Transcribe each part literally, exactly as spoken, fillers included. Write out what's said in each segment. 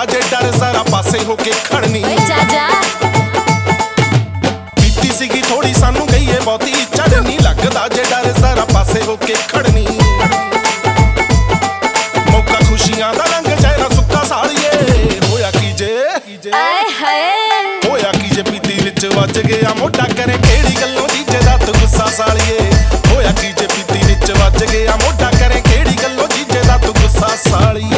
लगदा जे डर सारा पासे होके खड़नी पीती सीगी थोड़ी सानू गईए बहुती चढ़नी लगदा जे डर सारा पासे होके खड़नी मौका खुशियां दा रंग जैना सुक्का सालिए होया की जे होया की जे पीती विच वज गया मोटा करे केड़ी गल्लों जीजे दा तू गुस्सा सालिए होया की जे पीती विच वज गया मोटा करे केड़ी गल्लों जीजे दा तू गुस्सा सालिए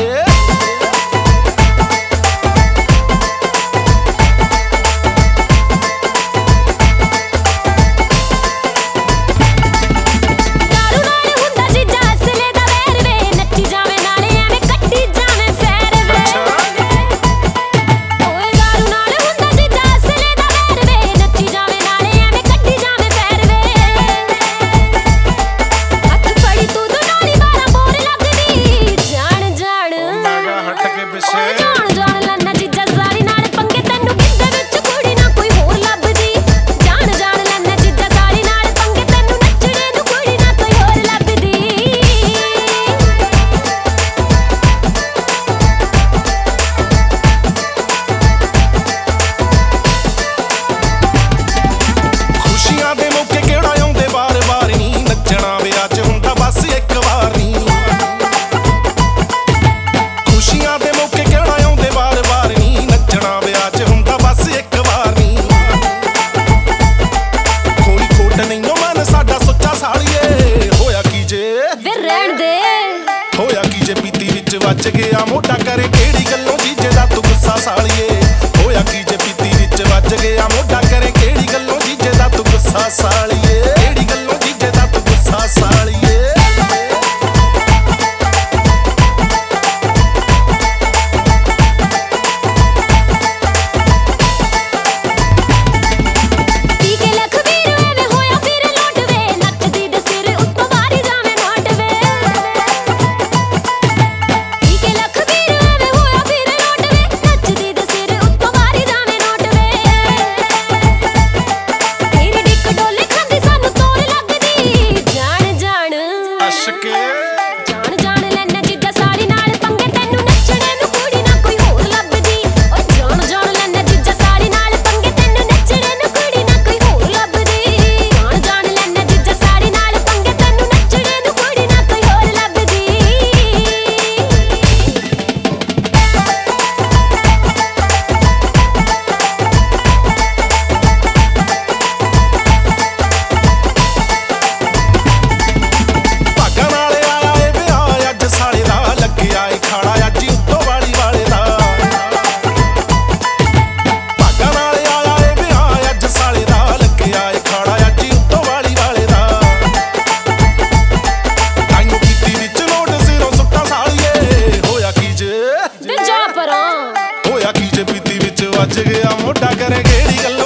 होया की जे पीती विच वज गया मोटा करे केड़ी गल्लों जीजे दा तू गुस्सा सालिए होया की जे पीती विच वज गया मोटा करे केड़ी गल्लों जीजे दा तू गुस्सा सालिए केड़ी गल्लों जीजे दा तू गुस्सा सालिए जान जान लैना जीजा साड़ी नाल पंगे तैनू नचणे नू कुड़ी ना कोई होर लभदी ओ जान जान लैना जीजा साड़ी नाल पंगे तैनू नचणे नू कुड़ी ना कोई होर लभदी जान जान लैना जीजा साड़ी नाल पंगे तैनू नचणे नू कुड़ी ना कोई होर लभदी होया की जे पीती विच वज गया मोटा करे केड़ी गल्लों